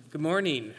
Good morning.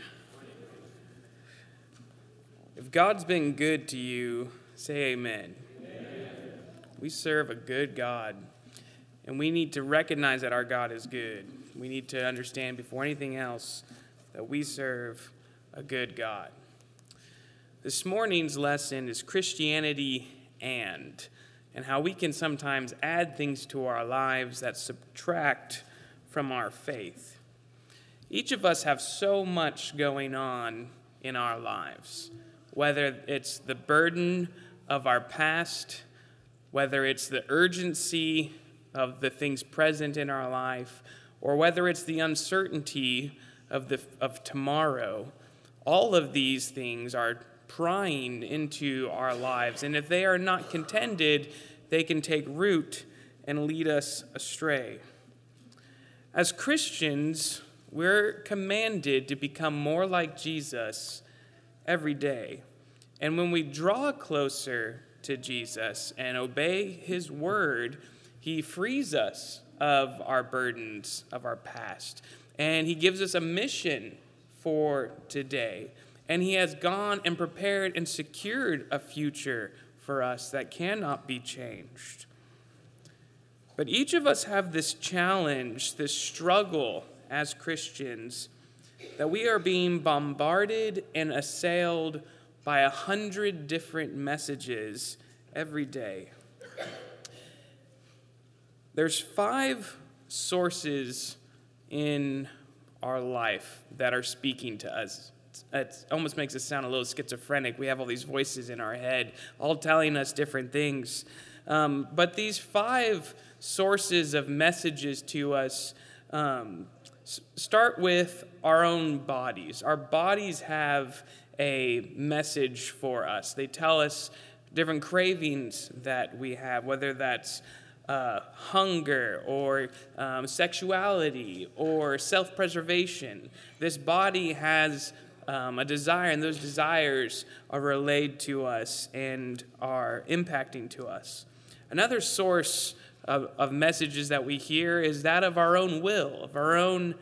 If God's been good to you, say amen. Amen. We serve a good God, and we need to recognize that our God is good. We need to understand before anything else that we serve a good God. This morning's lesson is Christianity and how we can sometimes add things to our lives that subtract from our faith. Each of us have so much going on in our lives, whether it's the burden of our past, whether it's the urgency of the things present in our life, or whether it's the uncertainty of tomorrow. All of these things are prying into our lives, and if they are not contended, they can take root and lead us astray. As Christians, we're commanded to become more like Jesus every day. And when we draw closer to Jesus and obey his word, he frees us of our burdens of our past. And he gives us a mission for today. And he has gone and prepared and secured a future for us that cannot be changed. But each of us have this challenge, this struggle as Christians, that we are being bombarded and assailed by 100 different messages every day. There's 5 sources in our life that are speaking to us. It almost makes us sound a little schizophrenic. We have all these voices in our head, all telling us different things. But these 5 sources of messages to us start with our own bodies. Our bodies have a message for us. They tell us different cravings that we have, whether that's hunger or sexuality or self-preservation. This body has a desire, and those desires are relayed to us and are impacting to us. Another source of messages that we hear is that of our own will, of our own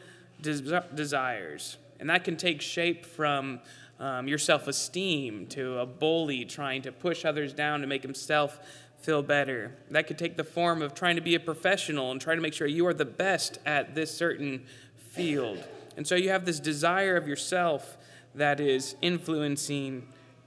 desires. And that can take shape from your self-esteem to a bully trying to push others down to make himself feel better. That could take the form of trying to be a professional and trying to make sure you are the best at this certain field. And so you have this desire of yourself that is influencing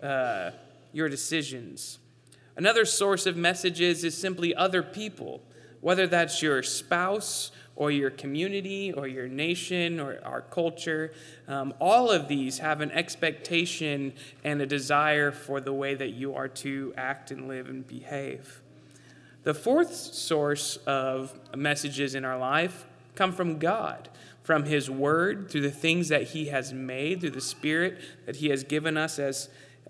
your decisions. Another source of messages is simply other people, whether that's your spouse or your community or your nation or our culture. All of these have an expectation and a desire for the way that you are to act and live and behave. The fourth source of messages in our life come from God, from his word, through the things that he has made, through the Spirit that he has given us as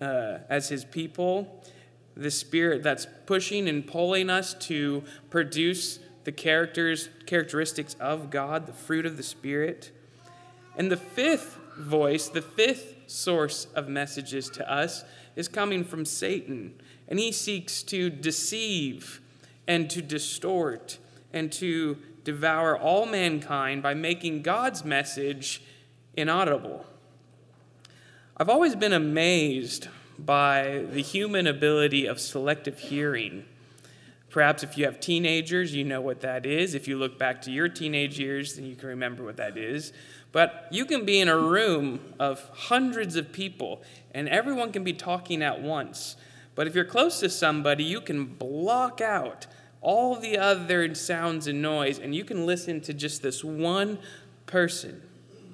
his people. The Spirit that's pushing and pulling us to produce the characteristics of God, the fruit of the Spirit. And the fifth voice, the fifth source of messages to us is coming from Satan. And he seeks to deceive and to distort and to devour all mankind by making God's message inaudible. I've always been amazed by the human ability of selective hearing. Perhaps if you have teenagers, you know what that is. If you look back to your teenage years, then you can remember what that is. But you can be in a room of hundreds of people, and everyone can be talking at once. But if you're close to somebody, you can block out all the other sounds and noise, and you can listen to just this one person.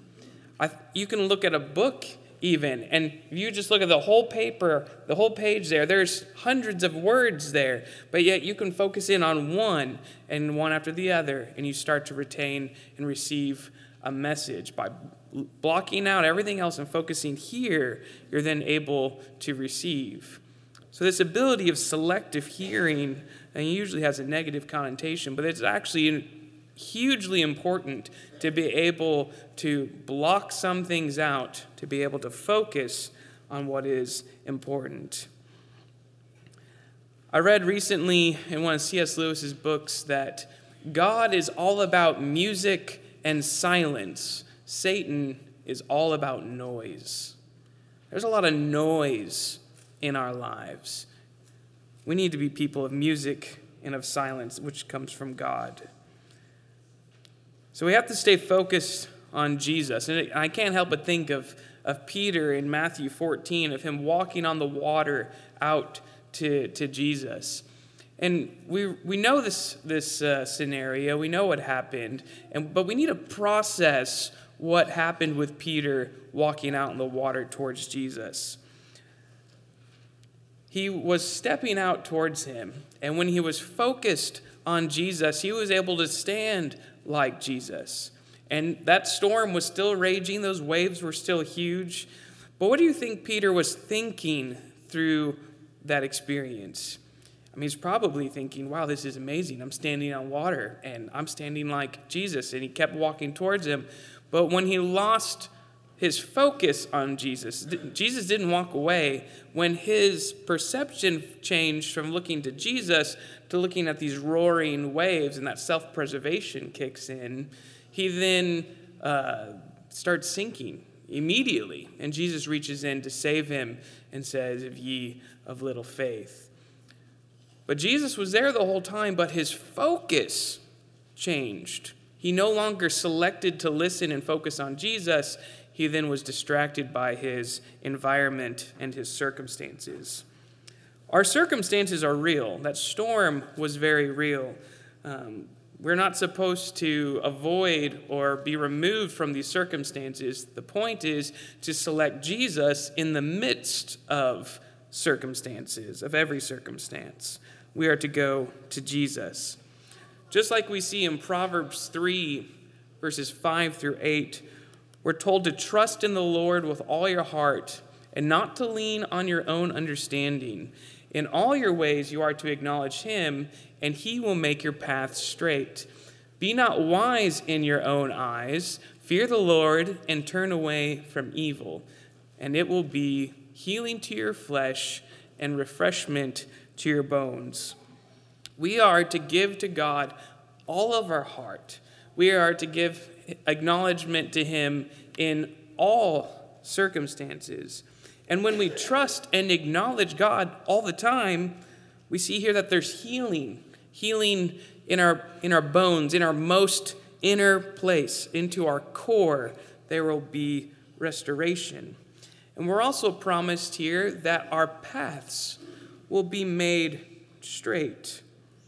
You can look at a book even, and you just look at the whole paper, the whole page there's hundreds of words there, but yet you can focus in on one and one after the other, and you start to retain and receive a message. By blocking out everything else and focusing here, you're then able to receive. So this ability of selective hearing, and usually has a negative connotation, but it's actually hugely important to be able to block some things out, to be able to focus on what is important. I read recently in one of C.S. Lewis's books that God is all about music and silence. Satan is all about noise. There's a lot of noise in our lives. We need to be people of music and of silence, which comes from God. So we have to stay focused on Jesus. And I can't help but think of Peter in Matthew 14, of him walking on the water out to Jesus. And we know this scenario. We know what happened. But we need to process what happened with Peter walking out in the water towards Jesus. He was stepping out towards him. And when he was focused on Jesus, he was able to stand like Jesus. And that storm was still raging. Those waves were still huge. But what do you think Peter was thinking through that experience? I mean, he's probably thinking, wow, this is amazing. I'm standing on water, and I'm standing like Jesus. And he kept walking towards him. But when he lost his focus on Jesus, Jesus didn't walk away. When his perception changed from looking to Jesus to looking at these roaring waves, and that self-preservation kicks in, he then starts sinking immediately. And Jesus reaches in to save him and says, "If ye of little faith." But Jesus was there the whole time, but his focus changed. He no longer selected to listen and focus on Jesus. He then was distracted by his environment and his circumstances. Our circumstances are real. That storm was very real. We're not supposed to avoid or be removed from these circumstances. The point is to select Jesus in the midst of circumstances, of every circumstance. We are to go to Jesus. Just like we see in Proverbs 3, verses 5 through 8, we're told to trust in the Lord with all your heart and not to lean on your own understanding. In all your ways you are to acknowledge him, and he will make your paths straight. Be not wise in your own eyes. Fear the Lord and turn away from evil, and it will be healing to your flesh and refreshment to your bones. We are to give to God all of our heart. We are to give acknowledgement to him in all circumstances. And when we trust and acknowledge God all the time, we see here that there's healing in our bones, in our most inner place, into our core. There will be restoration. And we're also promised here that our paths will be made straight.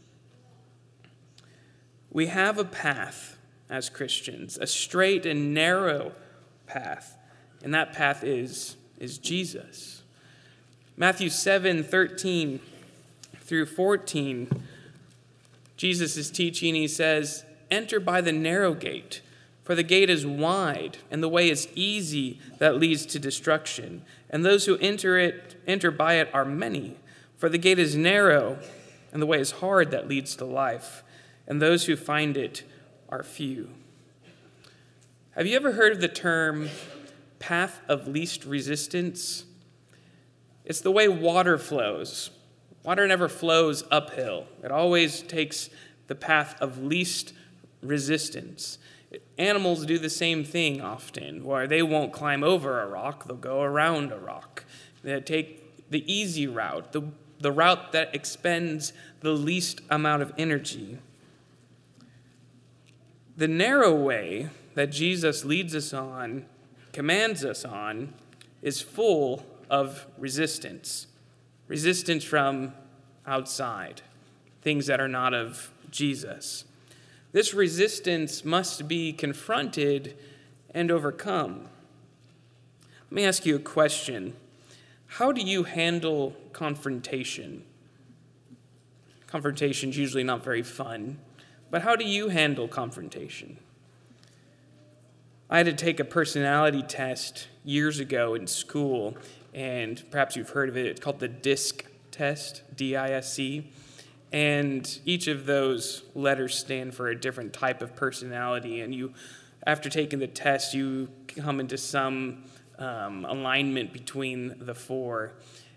We have a path as Christians, a straight and narrow path, and that path is Jesus. Matthew 7:13 through 14, Jesus is teaching. He says, "Enter by the narrow gate, for the gate is wide, and the way is easy that leads to destruction. And those who enter by it are many. For the gate is narrow, and the way is hard that leads to life, and those who find it are few." Have you ever heard of the term path of least resistance? It's the way water flows. Water never flows uphill. It always takes the path of least resistance. Animals do the same thing often, where they won't climb over a rock, they'll go around a rock. They take the easy route, the route that expends the least amount of energy. The narrow way that Jesus leads us on, commands us on, is full of resistance. Resistance from outside, things that are not of Jesus. This resistance must be confronted and overcome. Let me ask you a question. How do you handle confrontation? Confrontation is usually not very fun, but how do you handle confrontation? I had to take a personality test years ago in school, and perhaps you've heard of it. It's called the DISC test, DISC. And each of those letters stand for a different type of personality. And you, after taking the test, you come into some alignment between the four.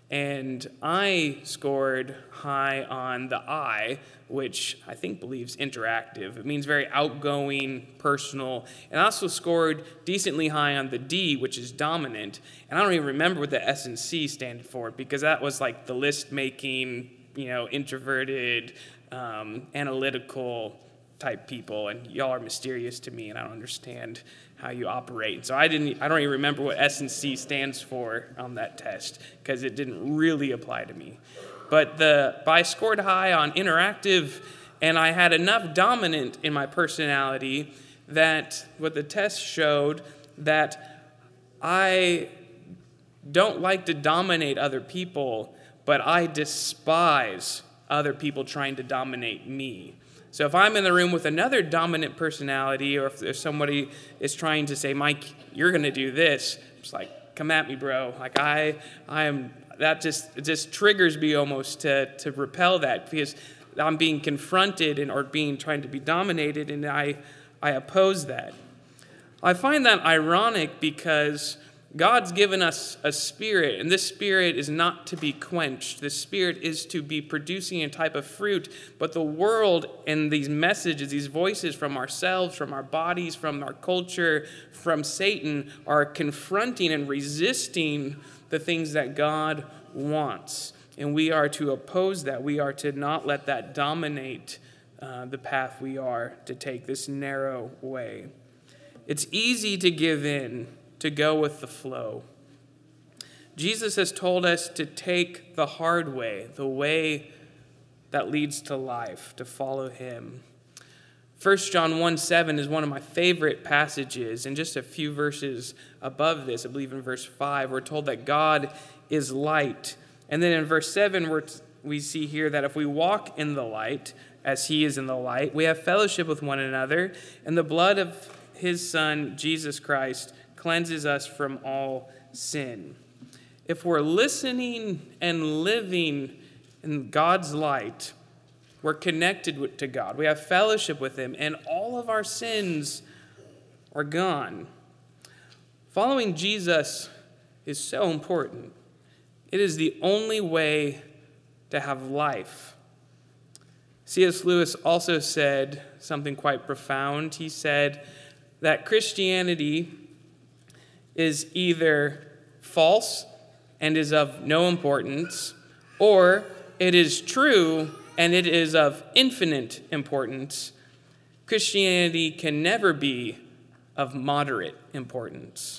And I scored high on the I, which I think believes interactive. It means very outgoing, personal. And I also scored decently high on the D, which is dominant. And I don't even remember what the S and C stand for, because that was like the list-making, introverted, analytical type people. And y'all are mysterious to me, and I don't understand how you operate. So I don't even remember what S and C stands for on that test, because it didn't really apply to me. But I scored high on interactive, and I had enough dominant in my personality that what the test showed that I don't like to dominate other people, but I despise other people trying to dominate me. So if I'm in the room with another dominant personality, or if somebody is trying to say, Mike, you're going to do this, it's like, come at me, bro. Like I am, it just triggers me almost to repel that, because I'm being confronted or trying to be dominated, and I oppose that. I find that ironic because God's given us a spirit, and this spirit is not to be quenched. This spirit is to be producing a type of fruit, but the world and these messages, these voices from ourselves, from our bodies, from our culture, from Satan, are confronting and resisting the things that God wants. And we are to oppose that. We are to not let that dominate the path we are to take, this narrow way. It's easy to give in, to go with the flow. Jesus has told us to take the hard way, the way that leads to life, to follow him. 1 John 1:7 is one of my favorite passages, and just a few verses above this, I believe in verse 5, we're told that God is light. And then in verse 7, we see here that if we walk in the light, as he is in the light, we have fellowship with one another, and the blood of his Son, Jesus Christ, cleanses us from all sin. If we're listening and living in God's light, we're connected to God. We have fellowship with him, and all of our sins are gone. Following Jesus is so important. It is the only way to have life. C.S. Lewis also said something quite profound. He said that Christianity is either false and is of no importance, or it is true and it is of infinite importance. Christianity can never be of moderate importance.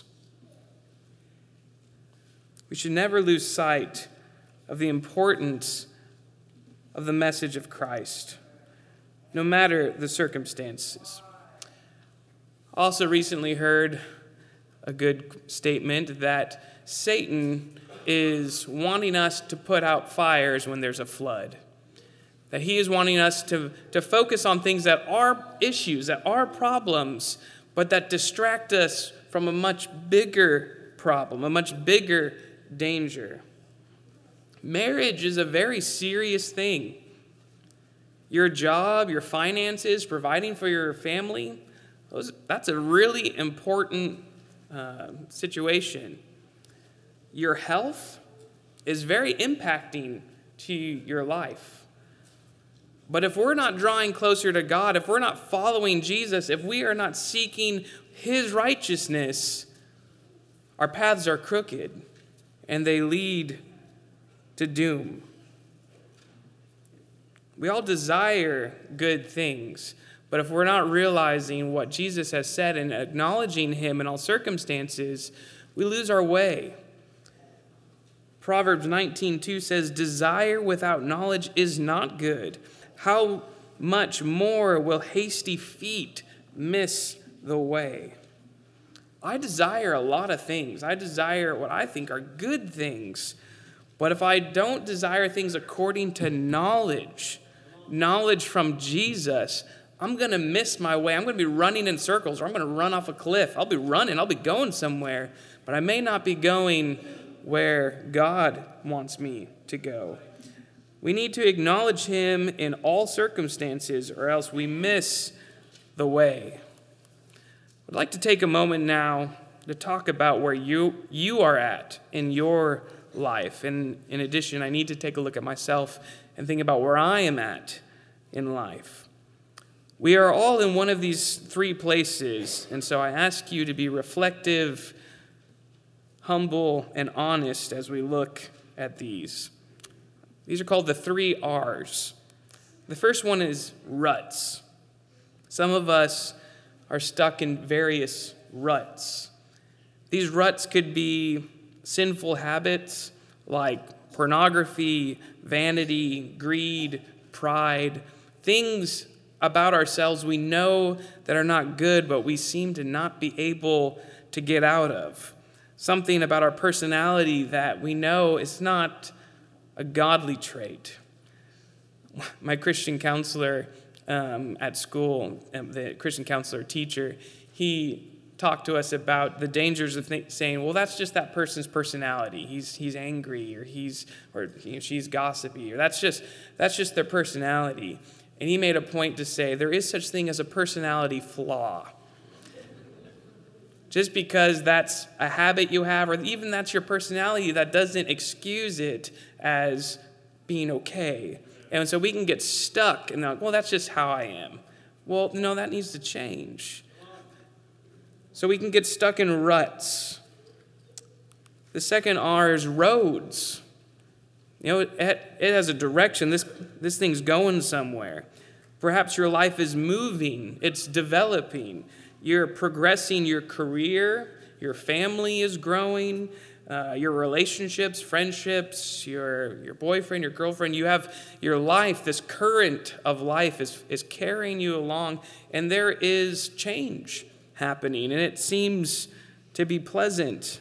We should never lose sight of the importance of the message of Christ, no matter the circumstances. Also recently heard a good statement that Satan is wanting us to put out fires when there's a flood. That he is wanting us to focus on things that are issues, that are problems, but that distract us from a much bigger problem, a much bigger danger. Marriage is a very serious thing. Your job, your finances, providing for your family, that's a really important situation. Your health is very impacting to your life. But if we're not drawing closer to God, if we're not following Jesus, if we are not seeking his righteousness, our paths are crooked and they lead to doom. We all desire good things, but if we're not realizing what Jesus has said and acknowledging him in all circumstances, we lose our way. Proverbs 19:2 says, "Desire without knowledge is not good. How much more will hasty feet miss the way?" I desire a lot of things. I desire what I think are good things. But if I don't desire things according to knowledge from Jesus, I'm going to miss my way. I'm going to be running in circles, or I'm going to run off a cliff. I'll be running. I'll be going somewhere, but I may not be going where God wants me to go. We need to acknowledge him in all circumstances, or else we miss the way. I'd like to take a moment now to talk about where you are at in your life. And in addition, I need to take a look at myself and think about where I am at in life. We are all in one of these three places, and so I ask you to be reflective, humble, and honest as we look at these. These are called the 3 R's. The first one is ruts. Some of us are stuck in various ruts. These ruts could be sinful habits like pornography, vanity, greed, pride, things about ourselves we know that are not good, but we seem to not be able to get out of. Something about our personality that we know is not a godly trait. My Christian counselor at school, the Christian counselor teacher, he talked to us about the dangers of saying, well, that's just that person's personality. He's angry, or she's gossipy, or that's just their personality. And he made a point to say there is such thing as a personality flaw. Just because that's a habit you have, or even that's your personality, that doesn't excuse it as being okay. And so we can get stuck and like, well, that's just how I am. Well, no, that needs to change. So we can get stuck in ruts. The second R is roads. It has a direction. This thing's going somewhere. Perhaps your life is moving. It's developing. You're progressing your career. Your family is growing. Your relationships, friendships, your boyfriend, your girlfriend. You have your life. This current of life is carrying you along. And there is change happening. And it seems to be pleasant.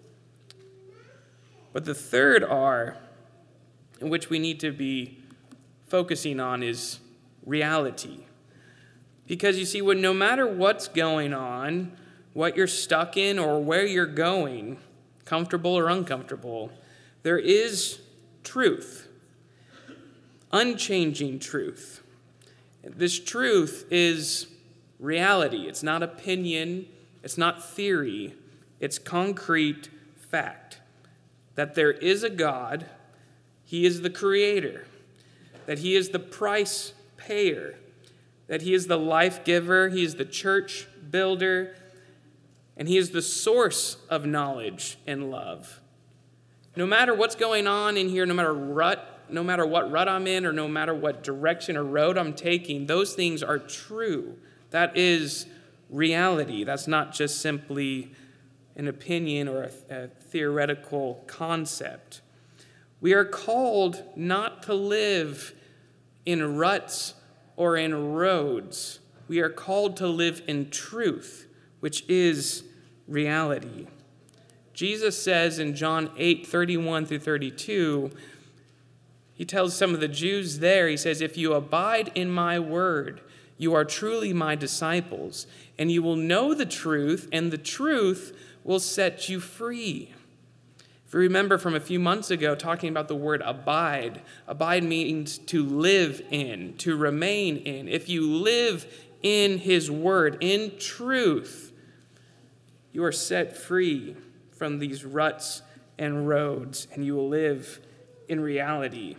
But the third R, in which we need to be focusing on, is reality. Because you see, no matter what's going on, what you're stuck in or where you're going, comfortable or uncomfortable, there is truth, unchanging truth. This truth is reality. It's not opinion. It's not theory. It's concrete fact that there is a God. He is the creator, that he is the price payer, that he is the life giver, he is the church builder, and he is the source of knowledge and love. No matter what's going on in here, no matter what rut I'm in, or no matter what direction or road I'm taking, those things are true. That is reality. That's not just simply an opinion or a theoretical concept. We are called not to live in ruts or in roads. We are called to live in truth, which is reality. Jesus says in John 8:31-32, he tells some of the Jews there, he says, if you abide in my word, you are truly my disciples, and you will know the truth, and the truth will set you free. If you remember from a few months ago talking about the word abide, abide means to live in, to remain in. If you live in his word, in truth, you are set free from these ruts and roads, and you will live in reality.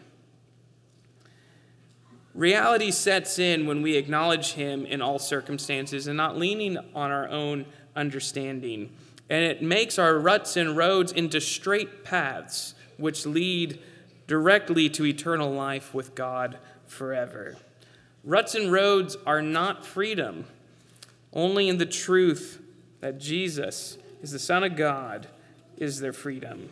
Reality sets in when we acknowledge him in all circumstances and not leaning on our own understanding. And it makes our ruts and roads into straight paths which lead directly to eternal life with God forever. Ruts and roads are not freedom. Only in the truth that Jesus is the Son of God is there freedom.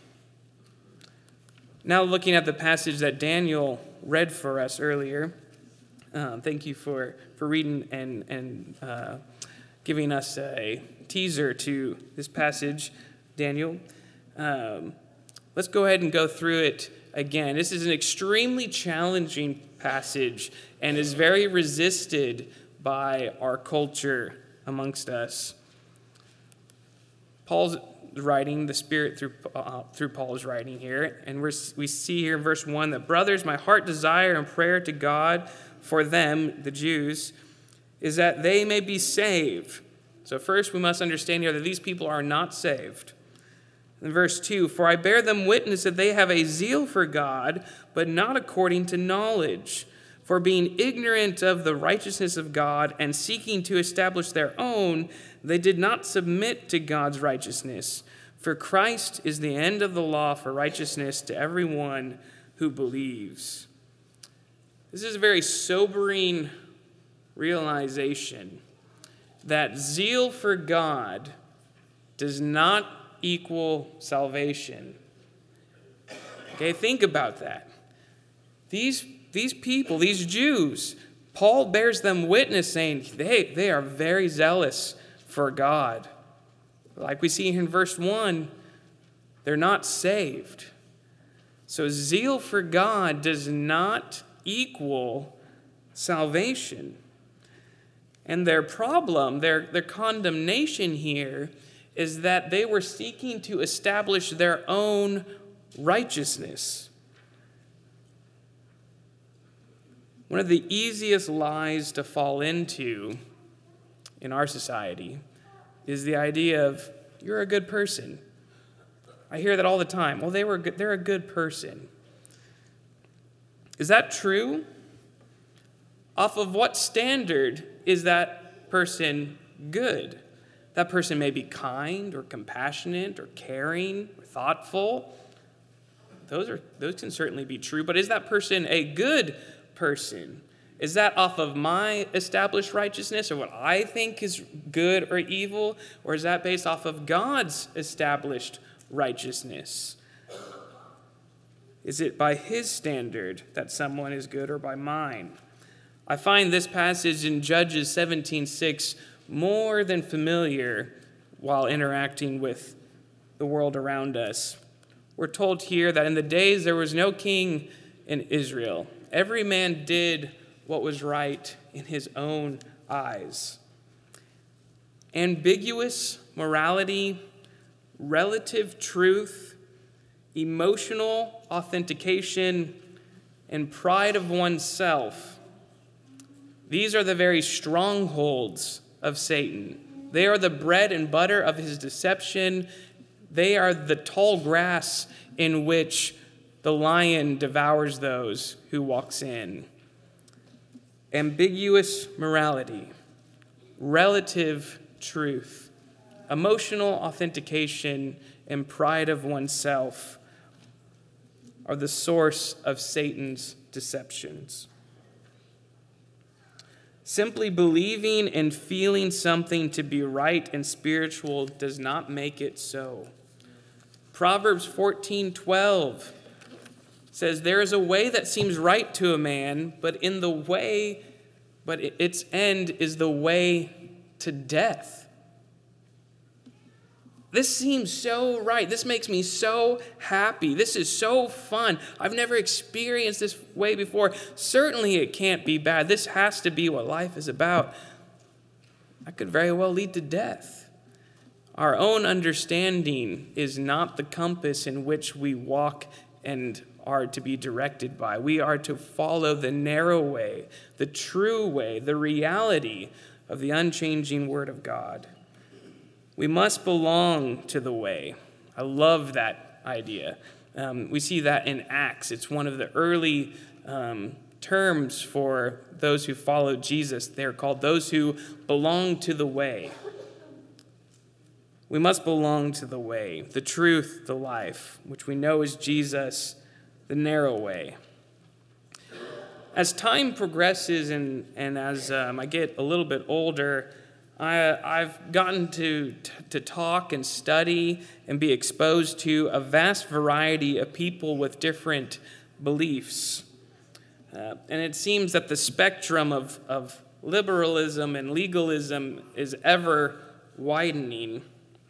Now looking at the passage that Daniel read for us earlier, thank you for reading and giving us a teaser to this passage, Daniel. Let's go ahead and go through it again. This is an extremely challenging passage and is very resisted by our culture amongst us. Paul's writing, the Spirit through Paul's writing here, and we see here in verse 1 that, brothers, my heart desire and prayer to God for them, the Jews, is that they may be saved. So first we must understand here that these people are not saved. In verse 2, "For I bear them witness that they have a zeal for God, but not according to knowledge. For being ignorant of the righteousness of God and seeking to establish their own, they did not submit to God's righteousness. For Christ is the end of the law for righteousness to everyone who believes." This is a very sobering realization that zeal for God does not equal salvation. Okay, think about that. These people, these Jews, Paul bears them witness saying they are very zealous for God. Like we see in verse 1, they're not saved. So zeal for God does not equal salvation. And their problem, their condemnation here, is that they were seeking to establish their own righteousness. One of the easiest lies to fall into in our society is the idea of, you're a good person. I hear that all the time. Well, they're a good person. Is that true? Off of what standard is that person good? That person may be kind or compassionate or caring or thoughtful. Those can certainly be true, but is that person a good person? Is that off of my established righteousness or what I think is good or evil? Or is that based off of God's established righteousness? Is it by his standard that someone is good or by mine? I find this passage in Judges 17:6 more than familiar while interacting with the world around us. We're told here that in the days there was no king in Israel. Every man did what was right in his own eyes. Ambiguous morality, relative truth, emotional authentication, and pride of oneself. These are the very strongholds of Satan. They are the bread and butter of his deception. They are the tall grass in which the lion devours those who walks in. Ambiguous morality, relative truth, emotional authentication, and pride of oneself are the source of Satan's deceptions. Simply believing and feeling something to be right and spiritual does not make it so. Proverbs 14:12 says, "There is a way that seems right to a man, but its end is the way to death." This seems so right. This makes me so happy. This is so fun. I've never experienced this way before. Certainly it can't be bad. This has to be what life is about. That could very well lead to death. Our own understanding is not the compass in which we walk and are to be directed by. We are to follow the narrow way, the true way, the reality of the unchanging Word of God. We must belong to the way. I love that idea. We see that in Acts. It's one of the early terms for those who follow Jesus. They're called those who belong to the way. We must belong to the way, the truth, the life, which we know is Jesus, the narrow way. As time progresses and as I get a little bit older, I've gotten to talk and study and be exposed to a vast variety of people with different beliefs. And it seems that the spectrum of liberalism and legalism is ever widening.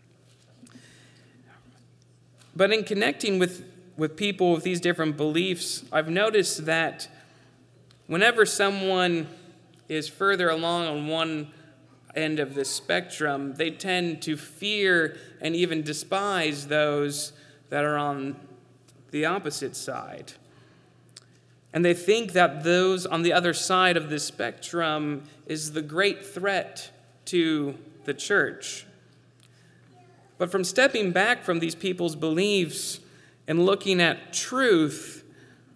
But in connecting with people with these different beliefs, I've noticed that whenever someone is further along on one end of the spectrum, they tend to fear and even despise those that are on the opposite side. And they think that those on the other side of the spectrum is the great threat to the church. But from stepping back from these people's beliefs and looking at truth,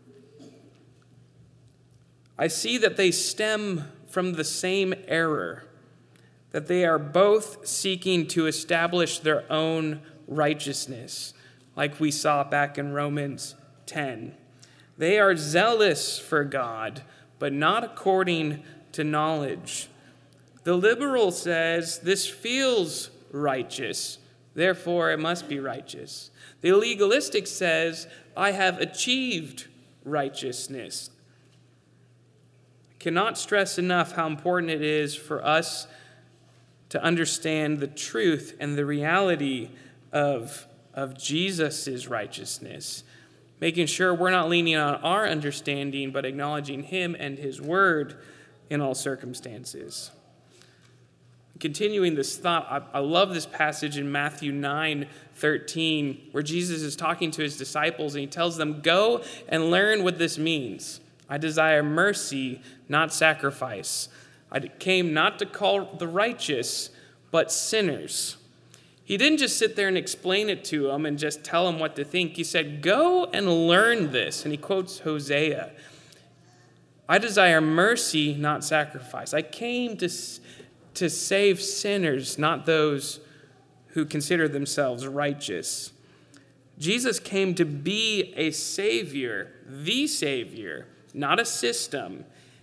I see that they stem from the same error, that they are both seeking to establish their own righteousness, like we saw back in Romans 10. They are zealous for God, but not according to knowledge. The liberal says, this feels righteous, therefore it must be righteous. The legalistic says, I have achieved righteousness. I cannot stress enough how important it is for us to understand the truth and the reality of Jesus' righteousness, making sure we're not leaning on our understanding, but acknowledging him and his word in all circumstances. Continuing this thought, I love this passage in Matthew 9:13, where Jesus is talking to his disciples and he tells them, go and learn what this means. I desire mercy, not sacrifice. I came not to call the righteous, but sinners. He didn't just sit there and explain it to them and just tell them what to think. He said, go and learn this. And he quotes Hosea. I desire mercy, not sacrifice. I came to save sinners, not those who consider themselves righteous. Jesus came to be a savior, the savior, not a system.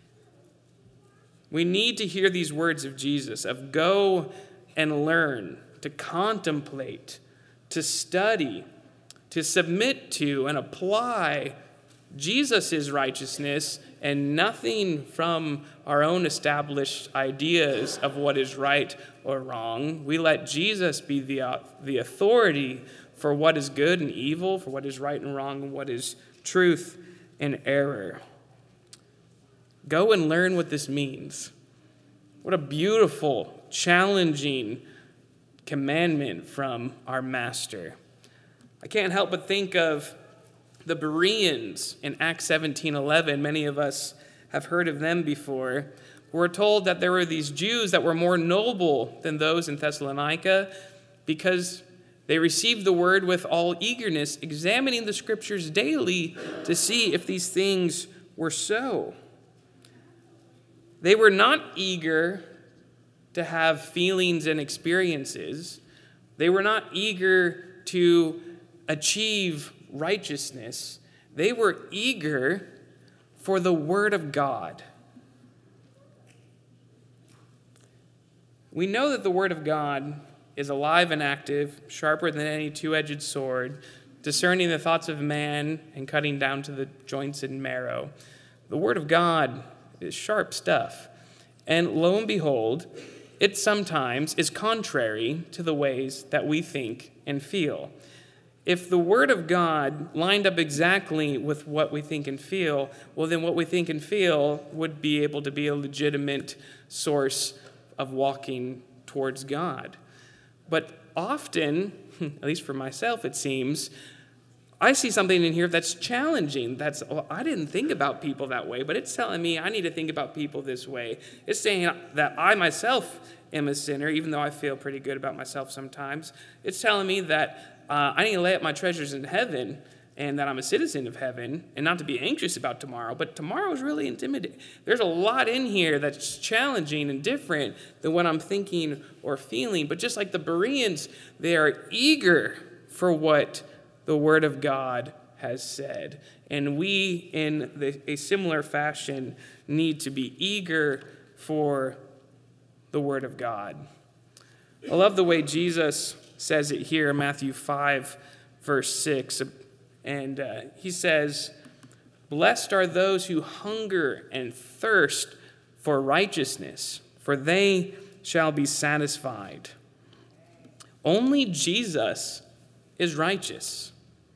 We need to hear these words of Jesus, of go and learn, to contemplate, to study, to submit to and apply Jesus' righteousness and nothing from our own established ideas of what is right or wrong. We let Jesus be the authority for what is good and evil, for what is right and wrong, and what is truth and error. Go and learn what this means. What a beautiful, challenging commandment from our Master. I can't help but think of the Bereans in Acts 17:11. Many of us have heard of them before. We're told that there were these Jews that were more noble than those in Thessalonica because they received the word with all eagerness, examining the scriptures daily to see if these things were so. They were not eager to have feelings and experiences. They were not eager to achieve righteousness. They were eager for the word of God. We know that the word of God is alive and active, sharper than any two-edged sword, discerning the thoughts of man and cutting down to the joints and marrow. The word of God is sharp stuff. And lo and behold, it sometimes is contrary to the ways that we think and feel. If the word of God lined up exactly with what we think and feel, well, then what we think and feel would be able to be a legitimate source of walking towards God. But often, at least for myself it seems, I see something in here that's challenging. I didn't think about people that way, but it's telling me I need to think about people this way. It's saying that I myself am a sinner, even though I feel pretty good about myself sometimes. It's telling me that I need to lay up my treasures in heaven and that I'm a citizen of heaven and not to be anxious about tomorrow. But tomorrow is really intimidating. There's a lot in here that's challenging and different than what I'm thinking or feeling. But just like the Bereans, they are eager for what the Word of God has said. And we, in a similar fashion, need to be eager for the Word of God. I love the way Jesus says it here in Matthew 5, verse 6. And he says, "Blessed are those who hunger and thirst for righteousness, for they shall be satisfied." Only Jesus is righteous.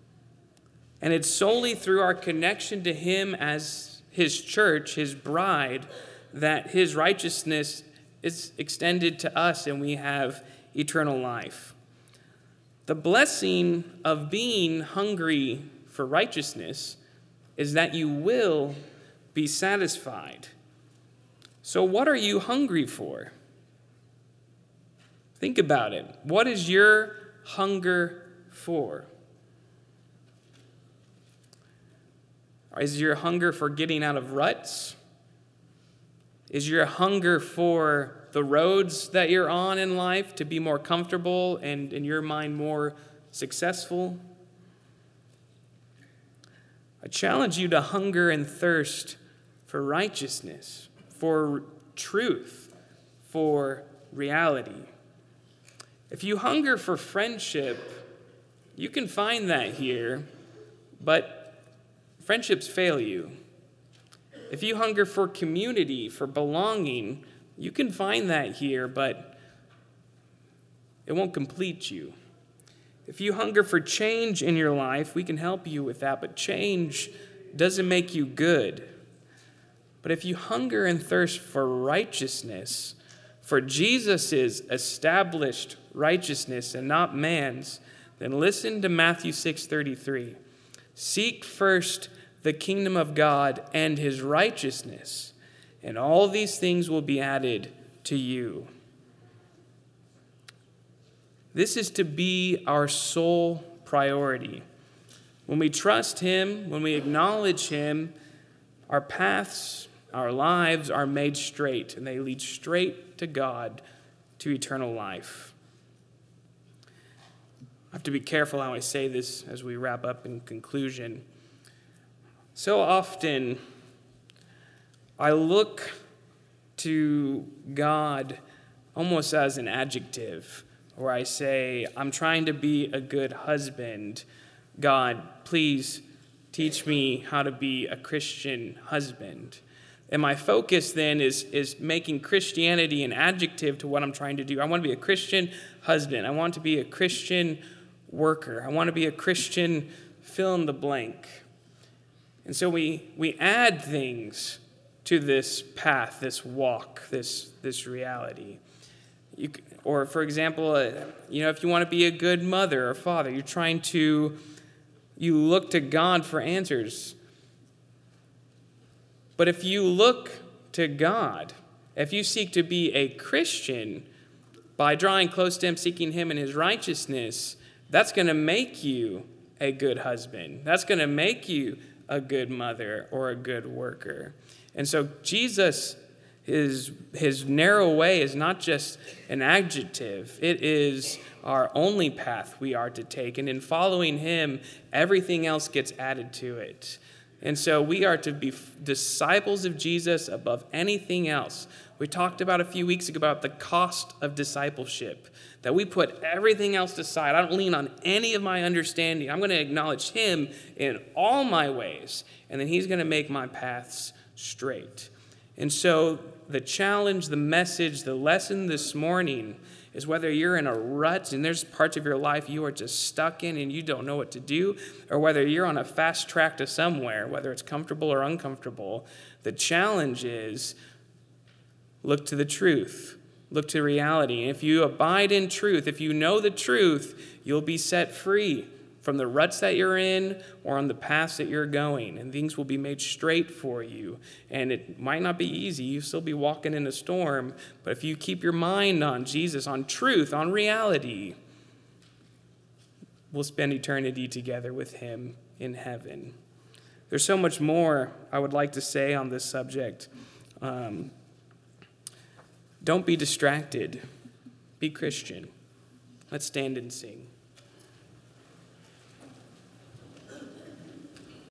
And it's solely through our connection to him as his church, his bride, that his righteousness is extended to us and we have eternal life. The blessing of being hungry for righteousness is that you will be satisfied. So what are you hungry for? Think about it. What is your hunger for? Is your hunger for getting out of ruts? Is your hunger for the roads that you're on in life to be more comfortable and, in your mind, more successful? I challenge you to hunger and thirst for righteousness, for truth, for reality. If you hunger for friendship, you can find that here, but friendships fail you. If you hunger for community, for belonging, you can find that here, but it won't complete you. If you hunger for change in your life, we can help you with that, but change doesn't make you good. But if you hunger and thirst for righteousness, for Jesus' established righteousness and not man's, then listen to Matthew 6:33. Seek first the kingdom of God and his righteousness, and all these things will be added to you. This is to be our sole priority. When we trust him, when we acknowledge him, our paths, our lives are made straight, and they lead straight to God, to eternal life. I have to be careful how I say this as we wrap up in conclusion. So often, I look to God almost as an adjective, where I say, I'm trying to be a good husband. God, please teach me how to be a Christian husband. And my focus then is making Christianity an adjective to what I'm trying to do. I want to be a Christian husband. I want to be a Christian worker. I want to be a Christian fill in the blank. And so we add things to this path, this walk, this reality. Or, for example, if you want to be a good mother or father, you look to God for answers. But if you look to God, if you seek to be a Christian by drawing close to him, seeking him and his righteousness, that's going to make you a good husband. That's going to make you a good mother or a good worker. And so Jesus, his narrow way is not just an adjective. It is our only path we are to take. And in following him, everything else gets added to it. And so we are to be disciples of Jesus above anything else. We talked about a few weeks ago about the cost of discipleship, that we put everything else aside. I don't lean on any of my understanding. I'm going to acknowledge him in all my ways, and then he's going to make my paths straight. And so the challenge, the message, the lesson this morning is whether you're in a rut and there's parts of your life you are just stuck in and you don't know what to do, or whether you're on a fast track to somewhere, whether it's comfortable or uncomfortable, the challenge is look to the truth, look to reality. And if you abide in truth, if you know the truth, you'll be set free from the ruts that you're in or on the paths that you're going, and things will be made straight for you. And it might not be easy. You'll still be walking in a storm, but if you keep your mind on Jesus, on truth, on reality, we'll spend eternity together with him in heaven. There's so much more I would like to say on this subject. Don't be distracted. Be Christian. Let's stand and sing.